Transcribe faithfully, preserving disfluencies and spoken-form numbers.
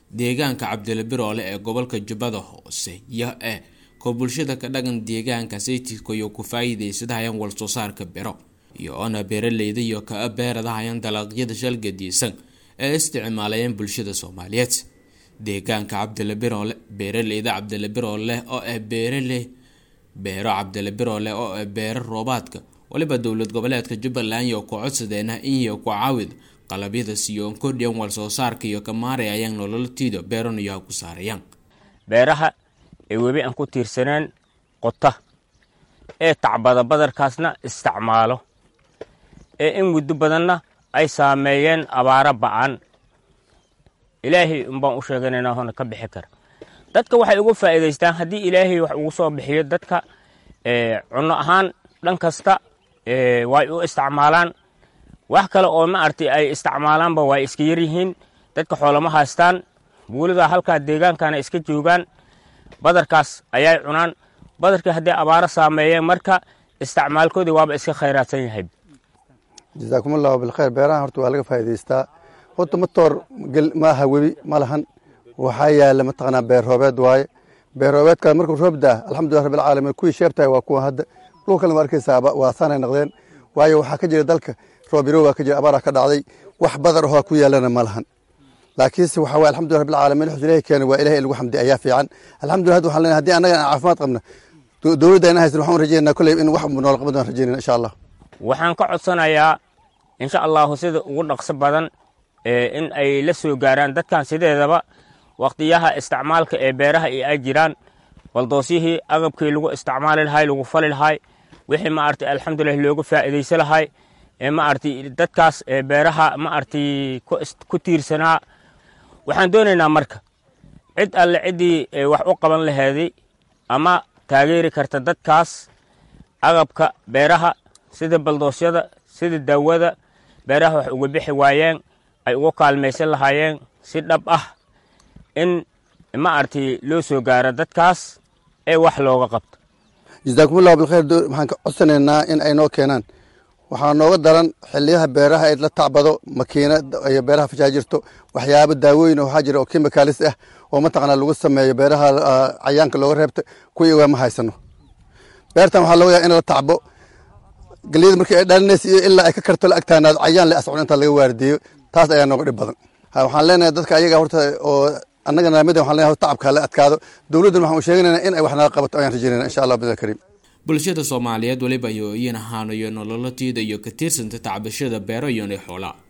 deegaanka Cabdile Biroole ee gobolka Jubbada Hoose iyo ee ko bulshada ka dhagan deegaanka saytisko iyo ku faa'iideysadayaan wal soo saarka beero iyo ana beeraleyda iyo ka beeradahayan dalagyada shalgadiisan ee isticmaalayeen bulshada Soomaaliyeed deegaanka Cabdile Biroole beeraleyda Cabdile Biroole oo ee beeraley beero Cabdile Biroole oo ee beero roobaadka waliba dawlad goboleedka Jubbaland iyo ku codsadeena in iyo ku caawid qalabyada siyoon kordhiyan wal soo saarka iyo ka maareeyaan nololtiida beeranayo ku saarayaan beeraha ee webi aan ku tiirsanaan qota ee tacbada badarkaasna isticmaalo ee in muddo badanna ay saameeyeen abaara ba'an ilaahay um baan u sheeganayna hona ka bixi kar dadka waxay ugu faa'iideystaan hadii ilaahay wax ugu soo bixiyo dadka ee cunno ahaan dhan kasta ee way u isticmaalaan wax kale oo ma artay ay isticmaalaanba way iska yar yihiin dadka xoolama haystaan buulada halka deegaankana iska joogaan badarkaas ayay cunaan badarka hadii abaara saameeyeen marka isticmaalkoodii waaba iska khayraadsan yahay jazakumullahu bil khayr beeraha horta waa laga faa'iideystaa horta motor ma hawebi malahan waxa yaala mataqana beer roobeed waaye beer roobeedka markuu roob daa alxamdulillaah rabbil caalamiin kuwii sheebtay waa kuwa hadda dhulkan markaysa waa sanay noqdeen waayo waxa ka jira dalka roob yaroo ka jira abaara ka dhacday wax badar oo ku yeelana malahan laakiin si waxa waa alxamdulillaah rabbil caalamiin ilaahay keen waa ilaahay lagu xamdi ayaa fiican alxamdulillaah waxaan leenahay hadii anaga caafimaad qabna dawladda haysan waxaan rajeynaa kulay in wax nool qabadaan rajeynaa insha Allah waxaan ka codsanayaa insha Allah sida ugu dhaqso badan ee in ay la soo gaaraan dadkan sideedaba waqtiyaha isticmaalka ee beeraha ay jiraan waldoosihii agabkii lagu isticmaali lahay lagu fali lahay wixii ma artay alxamdulillaah loogu faa'iideysan lahay ee ma artay dadkaas ee beeraha ma artay ku tiirsanaa waxaan doonaynaa marka cid alle cidii wax u qaban lahayd ama taageeri karta dadkaas agabka beeraha sida baldoosyada sida daawada beeraha wax uga bixi waayeen ay ugu kaalmaysan lahaayeen si dhab ah in ma artay loo soo gaaro dadkaas ee wax looga qabto jazakumullahu bil khayr waxaan ka codsanaynaa in ay noo keenaan waxaa nooga daran xilliyaha beeraha ay la tacbado makiinad ay beeraha fajaajirto waxyaabo daawooyin oo xajir oo chemicals ah oo mataqana lagu sameeyo beeraha cayaanka looga reebto kuwii waa ma haysano beertan waxa loo yahay in la tacbo galiyada markii ay dhalinayso ilaa ay ka karto la agtaanaad cayaan la ascun inta laga waardiyo taas ayaa nooga dhib badan waxaan leenahay dadka ayaga horta oo annaga naamida waxaan leenahay tacabka la adkaado dawladdan waxaan u sheeganaynaa in ay wax naga qabato ayaan rajaynaynaa insha Allah bidal kariim bulshada Soomaaliyeed waliba iyo iyana haanayo nololtiida iyo ka tiirsanta tacbashada beero iyo xoolaha